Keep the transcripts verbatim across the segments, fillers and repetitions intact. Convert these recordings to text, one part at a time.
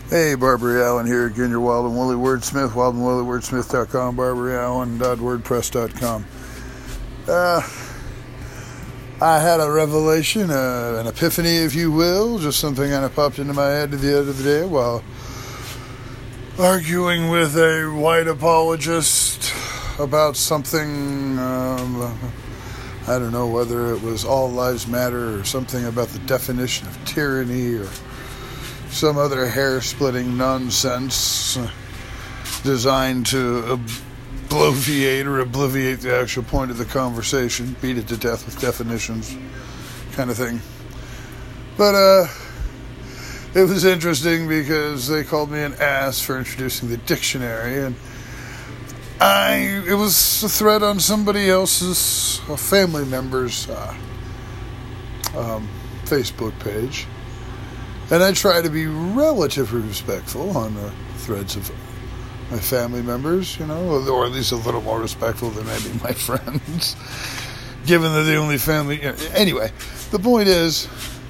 Hey, Barbary Allen here again, your Wild and Woolly Wordsmith, wild and woolly wordsmith dot com, barbary allen dot wordpress dot com. Uh, I had a revelation, uh, an epiphany, if you will, just something kind of popped into my head the other day while arguing with a white apologist about something, um, I don't know whether it was all lives matter or something about the definition of tyranny or some other hair-splitting nonsense designed to bloviate or obliviate the actual point of the conversation, beat it to death with definitions, kind of thing. But uh, it was interesting because they called me an ass for introducing the dictionary, and I it was a thread on somebody else's, a family member's uh, um, Facebook page. And I try to be relatively respectful on the threads of my family members, you know, or at least a little more respectful than maybe my friends, given that the only family... Anyway, the point is,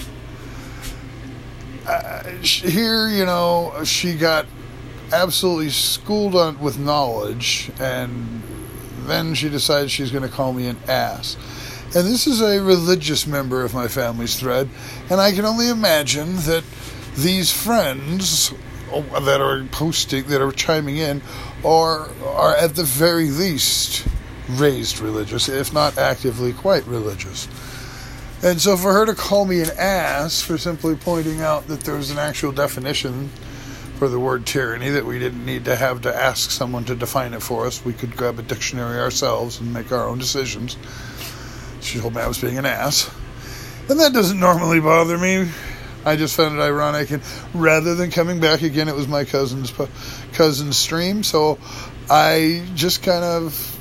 uh, here, you know, she got absolutely schooled on with knowledge, and then she decides she's going to call me an ass. And this is a religious member of my family's thread, and I can only imagine that these friends that are posting, that are chiming in, are are at the very least raised religious, if not actively quite religious. And so for her to call me an ass for simply pointing out that there's an actual definition for the word tyranny, that we didn't need to have to ask someone to define it for us, we could grab a dictionary ourselves and make our own decisions. She told me I was being an ass. And that doesn't normally bother me. I just found it ironic. And rather than coming back again, it was my cousin's cousin's stream. So I just kind of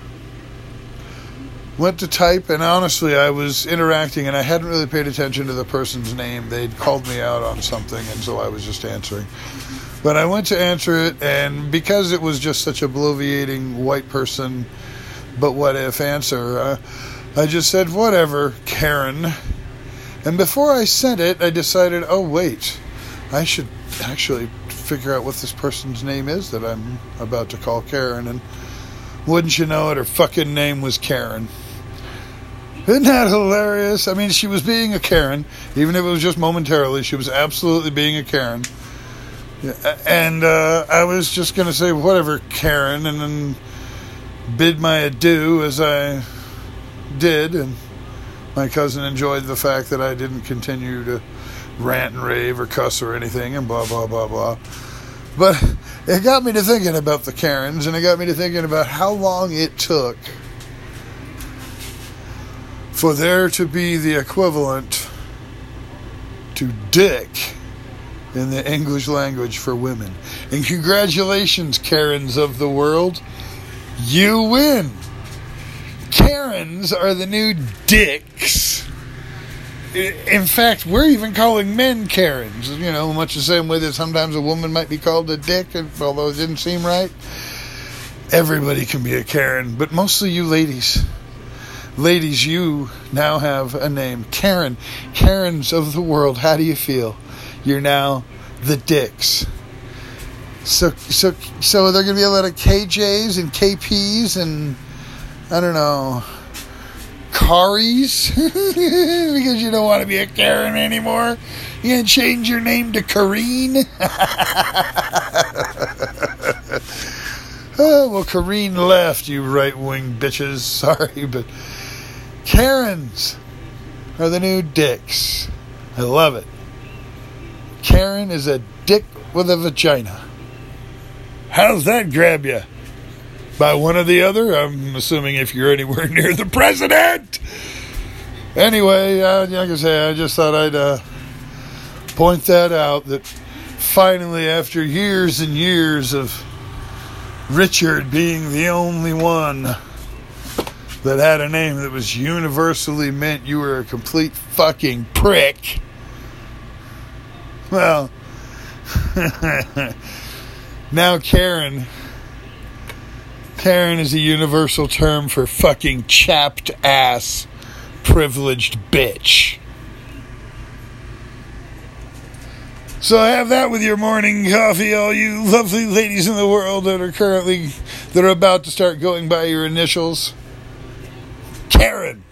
went to type. And honestly, I was interacting and I hadn't really paid attention to the person's name. They'd called me out on something. And so I was just answering. But I went to answer it. And because it was just such a bloviating white person, but what if answer, uh, I just said, whatever, Karen. And before I sent it, I decided, oh, wait, I should actually figure out what this person's name is that I'm about to call Karen. And wouldn't you know it, her fucking name was Karen. Isn't that hilarious? I mean, she was being a Karen, even if it was just momentarily. She was absolutely being a Karen. And uh, I was just going to say, whatever, Karen, and then bid my adieu as I did, and my cousin enjoyed the fact that I didn't continue to rant and rave or cuss or anything and blah, blah, blah, blah. But it got me to thinking about the Karens, and it got me to thinking about how long it took for there to be the equivalent to dick in the English language for women. And congratulations, Karens of the world. You win. Karens are the new dicks. In fact, we're even calling men Karens. You know, much the same way that sometimes a woman might be called a dick, although it didn't seem right. Everybody can be a Karen, but mostly you ladies. Ladies, you now have a name. Karen. Karens of the world, how do you feel? You're now the dicks. So, so, so there are going to be a lot of K Js and K Ps and, I don't know, Karis? Because you don't want to be a Karen anymore? You're going to change your name to Kareen? Oh, well, Kareen left, you right-wing bitches. Sorry, but Karens are the new dicks. I love it. Karen is a dick with a vagina. How's that grab you? By one or the other? I'm assuming if you're anywhere near the president. Anyway, uh, like I say, I just thought I'd uh, point that out, that finally, after years and years of Richard being the only one that had a name that was universally meant you were a complete fucking prick, well, now Karen... Karen is a universal term for fucking chapped ass, privileged bitch. So have that with your morning coffee, all you lovely ladies in the world that are currently, that are about to start going by your initials. Karen.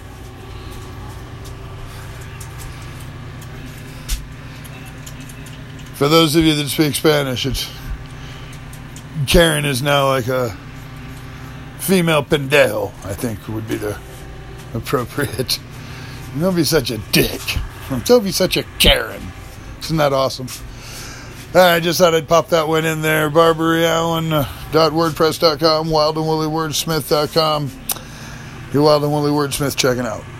For those of you that speak Spanish, it's Karen is now like a female pendejo, I think would be the appropriate. Don't be such a dick. Don't be such a Karen. Isn't that awesome? I just thought I'd pop that one in there. Barbary Allen dot wordpress dot com, Wild and Woolly Wordsmith dot com. Your Wild and Woolly Wordsmith checking out.